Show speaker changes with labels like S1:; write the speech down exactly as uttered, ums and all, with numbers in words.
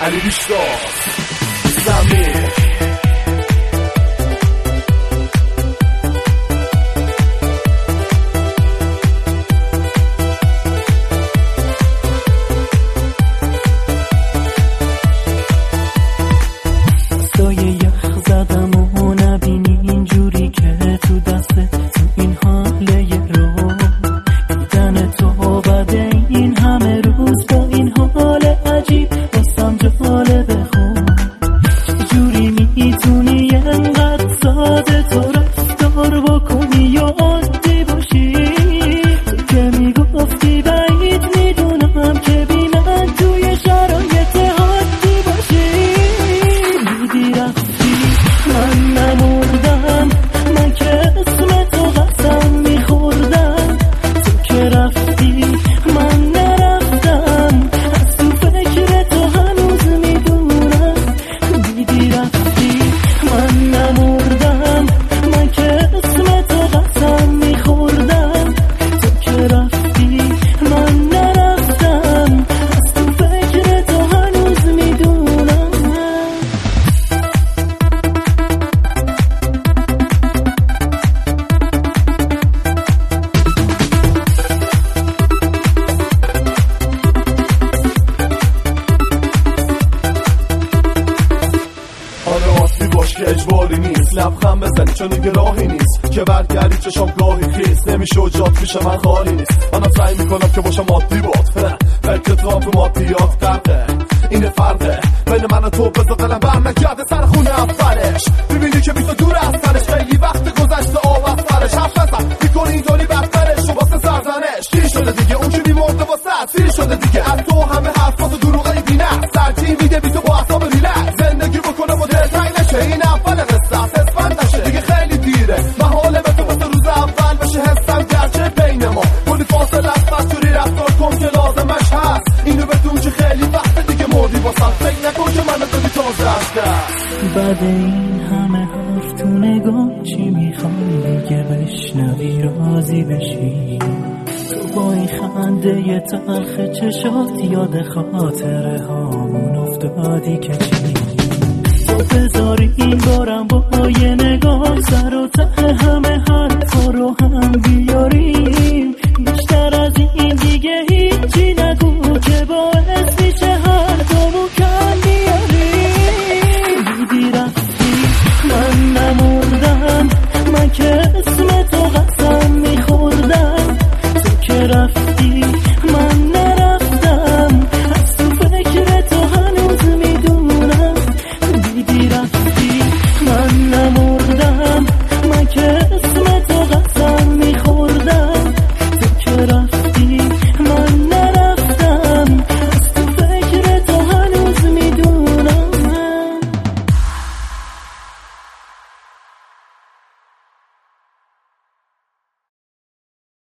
S1: علی بیشتاز زمین که اجباری نیست لبخند بزنی چون دیگه راهی نیست که برگردی چشام گاهی خیست نمیشه و جات پیش من خالی نیست منم سعی میکنم که باشم عادی باد فکر تو مادیات قرده این فرقه بین من و تو بذار قلم بر نگرده سر خونه اولش ببینی که بیتو دور از سرش خیلی وقت گذشته آب از سرش حرف بزن میکنی اینطوری بدترش و واسه سرزنش دیر شده دیگه اون که بیمرده واسه سیر شده دیگه از تو همه حرفات دروغی بینه سرچی میده بیتو با اعصاب ریلکس زندگی بکنم و دلتنگ نشه این اول قصه اسفند نشه دیگه خیلی دیره محاله به تو واسه روز اول بشه حسم گرچه بین ما کلی فاصله است بس توری رفتار کن که لازمش هست اینو بدون که خیلی وقت دیگه مردی واسم فکر نکن که من تو بیتازه هسته
S2: بعد این همه حرف تو نگاه چی میخوای دیگه بشنوی راضی بشی تو با این خنده تلخ چشات یاد خاطره هامون افتادی که چی تو بذاری این بارم با یه